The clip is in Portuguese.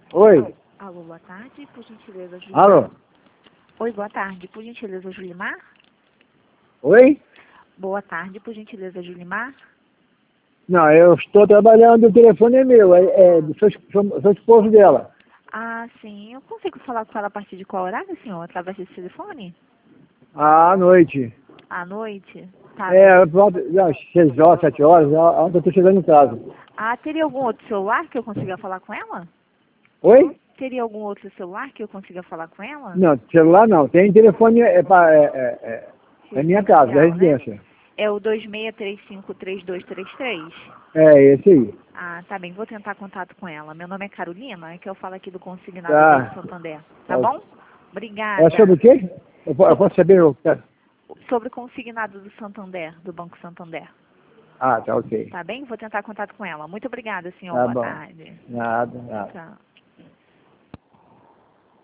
Oi. Alô, boa tarde, por gentileza, Julimar. Alô. Oi, boa tarde, por gentileza, Julimar. Oi? Boa tarde, por gentileza, Julimar. Não, eu estou trabalhando, o telefone é meu, sou esposo dela. Ah, sim, eu consigo falar com ela a partir de qual horário, senhor? Através desse telefone? À noite. À noite? Tá bem. Por volta das 6 horas, 7 horas, ontem eu estou chegando em casa. Ah, teria algum outro celular que eu consiga falar com ela? Oi? Teria algum outro celular que eu consiga falar com ela? Não, celular não, tem telefone, é minha casa, da Residencial, né? residência. É o 26353233? É esse aí. Ah, tá bem, vou tentar contato com ela. Meu nome é Carolina, é que eu falo aqui do consignado do Banco Tá. Santander. Tá Tá. bom? É sobre Obrigada. o quê? Eu posso saber o que... Sobre o consignado do Santander, do Banco Santander. Ah, tá ok. Tá bem? Vou tentar contato com ela. Muito obrigada, senhor. Tá Boa bom. tarde. Nada, nada. Tchau.